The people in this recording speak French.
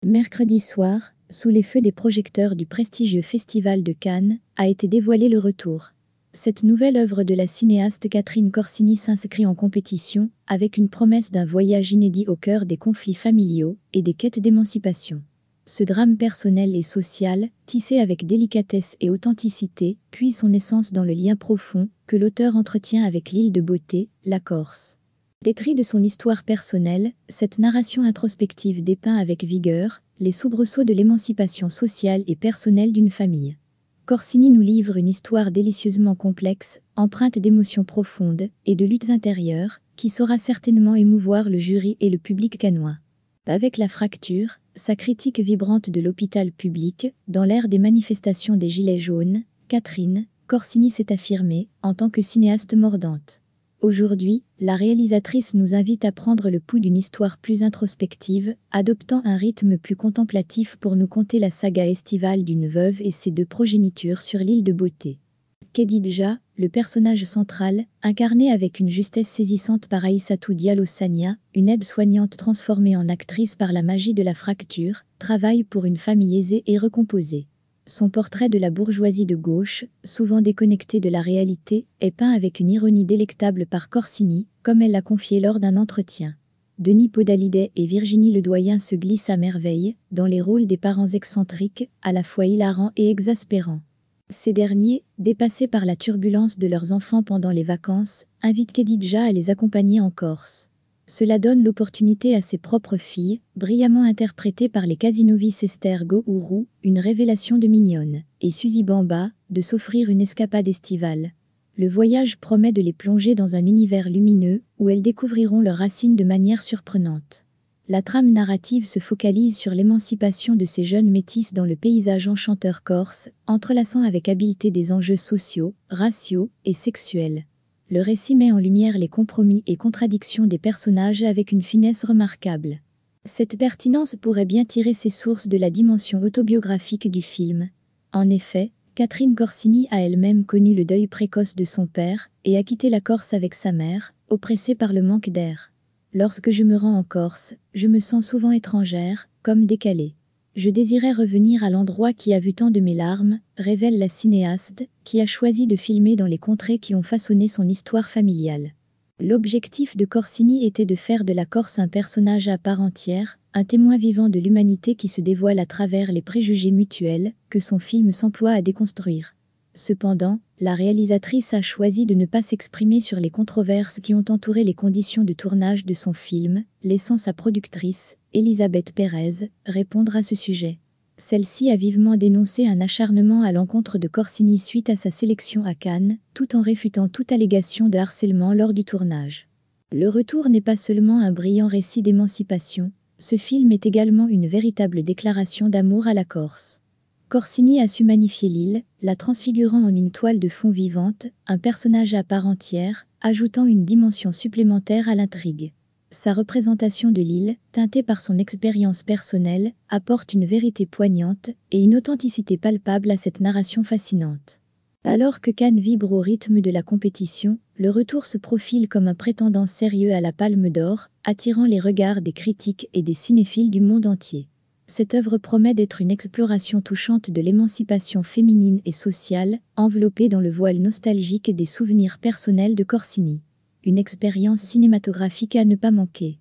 Mercredi soir, sous les feux des projecteurs du prestigieux Festival de Cannes, a été dévoilé le retour. Cette nouvelle œuvre de la cinéaste Catherine Corsini s'inscrit en compétition, avec une promesse d'un voyage inédit au cœur des conflits familiaux et des quêtes d'émancipation. Ce drame personnel et social, tissé avec délicatesse et authenticité, puise son essence dans le lien profond que l'auteur entretient avec l'île de beauté, la Corse. Pétrie de son histoire personnelle, cette narration introspective dépeint avec vigueur les soubresauts de l'émancipation sociale et personnelle d'une famille. Corsini nous livre une histoire délicieusement complexe, empreinte d'émotions profondes et de luttes intérieures, qui saura certainement émouvoir le jury et le public cannois. Avec La Fracture, sa critique vibrante de l'hôpital public, dans l'ère des manifestations des Gilets jaunes, Catherine Corsini s'est affirmée en tant que cinéaste mordante. Aujourd'hui, la réalisatrice nous invite à prendre le pouls d'une histoire plus introspective, adoptant un rythme plus contemplatif pour nous conter la saga estivale d'une veuve et ses deux progénitures sur l'île de beauté. Khedidja, le personnage central, incarné avec une justesse saisissante par Aïssatou Diallo Sagna, une aide-soignante transformée en actrice par la magie de La Fracture, travaille pour une famille aisée et recomposée. Son portrait de la bourgeoisie de gauche, souvent déconnectée de la réalité, est peint avec une ironie délectable par Corsini, comme elle l'a confié lors d'un entretien. Denis Podalides et Virginie Ledoyen se glissent à merveille dans les rôles des parents excentriques, à la fois hilarants et exaspérants. Ces derniers, dépassés par la turbulence de leurs enfants pendant les vacances, invitent Khedidja à les accompagner en Corse. Cela donne l'opportunité à ses propres filles, brillamment interprétées par les Casinovis Esther Gourou, une révélation de mignonne, et Suzy Bamba, de s'offrir une escapade estivale. Le voyage promet de les plonger dans un univers lumineux, où elles découvriront leurs racines de manière surprenante. La trame narrative se focalise sur l'émancipation de ces jeunes métisses dans le paysage enchanteur corse, entrelaçant avec habileté des enjeux sociaux, raciaux et sexuels. Le récit met en lumière les compromis et contradictions des personnages avec une finesse remarquable. Cette pertinence pourrait bien tirer ses sources de la dimension autobiographique du film. En effet, Catherine Corsini a elle-même connu le deuil précoce de son père et a quitté la Corse avec sa mère, oppressée par le manque d'air. « Lorsque je me rends en Corse, je me sens souvent étrangère, comme décalée. Je désirais revenir à l'endroit qui a vu tant de mes larmes », révèle la cinéaste, qui a choisi de filmer dans les contrées qui ont façonné son histoire familiale. L'objectif de Corsini était de faire de la Corse un personnage à part entière, un témoin vivant de l'humanité qui se dévoile à travers les préjugés mutuels que son film s'emploie à déconstruire. Cependant, la réalisatrice a choisi de ne pas s'exprimer sur les controverses qui ont entouré les conditions de tournage de son film, laissant sa productrice, Elisabeth Pérez, répondre à ce sujet. Celle-ci a vivement dénoncé un acharnement à l'encontre de Corsini suite à sa sélection à Cannes, tout en réfutant toute allégation de harcèlement lors du tournage. Le retour n'est pas seulement un brillant récit d'émancipation, ce film est également une véritable déclaration d'amour à la Corse. Corsini a su magnifier l'île, la transfigurant en une toile de fond vivante, un personnage à part entière, ajoutant une dimension supplémentaire à l'intrigue. Sa représentation de l'île, teintée par son expérience personnelle, apporte une vérité poignante et une authenticité palpable à cette narration fascinante. Alors que Cannes vibre au rythme de la compétition, le retour se profile comme un prétendant sérieux à la Palme d'Or, attirant les regards des critiques et des cinéphiles du monde entier. Cette œuvre promet d'être une exploration touchante de l'émancipation féminine et sociale, enveloppée dans le voile nostalgique des souvenirs personnels de Corsini. Une expérience cinématographique à ne pas manquer.